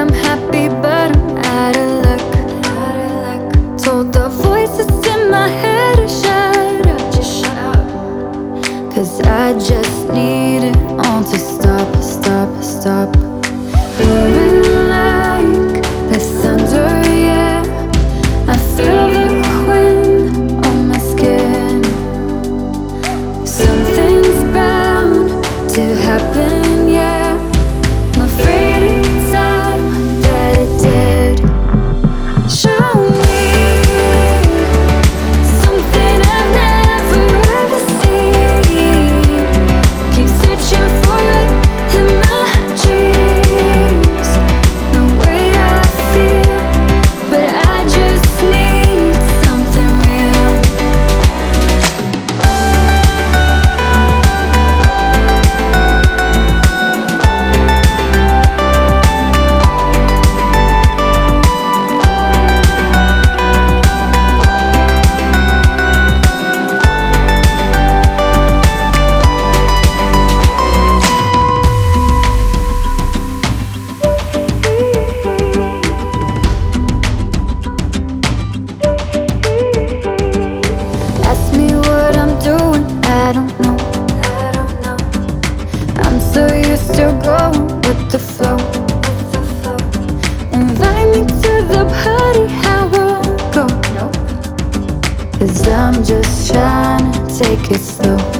I'm happy, but I'm out of luck. Told the voices in my head to shut up, just shut up. 'Cause I just need it all to stop, stop, stop. Moving like the thunder, yeah. I feel the wind on my skin. Something's bound to happen, yeah. I'm afraid it's time that it did. Show me something I've never ever seen. Keep searching for it in my dreams. The way I feel, but I just need something real. Ask me what I'm doing, I don't know. I'm so used to going with the flow. Invite me to the party, I won't go. 'Cause I'm just trying to take it slow.